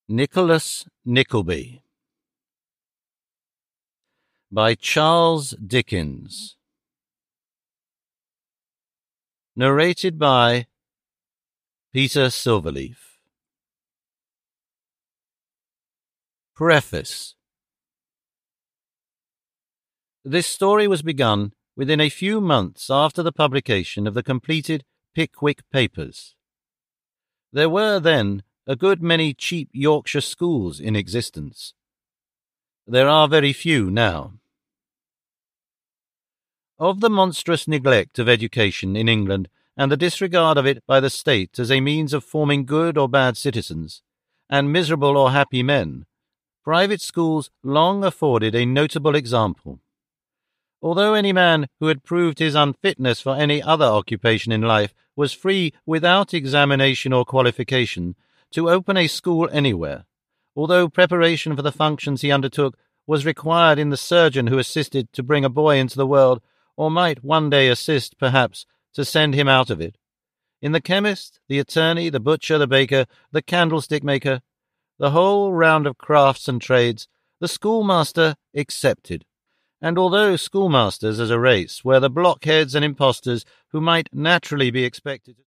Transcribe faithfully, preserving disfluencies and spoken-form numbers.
Nicholas Nickleby by Charles Dickens. Narrated by Peter Silverleaf. Preface. This story was begun within a few months after the publication of the completed Pickwick Papers. There were then a good many cheap Yorkshire schools in existence. There are very few now. Of the monstrous neglect of education in England and the disregard of it by the state as a means of forming good or bad citizens, and miserable or happy men, private schools long afforded a notable example. Although any man who had proved his unfitness for any other occupation in life was free, without examination or qualification, to open a school anywhere, although preparation for the functions he undertook was required in the surgeon who assisted to bring a boy into the world, or might one day assist, perhaps, to send him out of it, in the chemist, the attorney, the butcher, the baker, the candlestick-maker, the whole round of crafts and trades, the schoolmaster excepted. And although schoolmasters as a race were the blockheads and impostors who might naturally be expected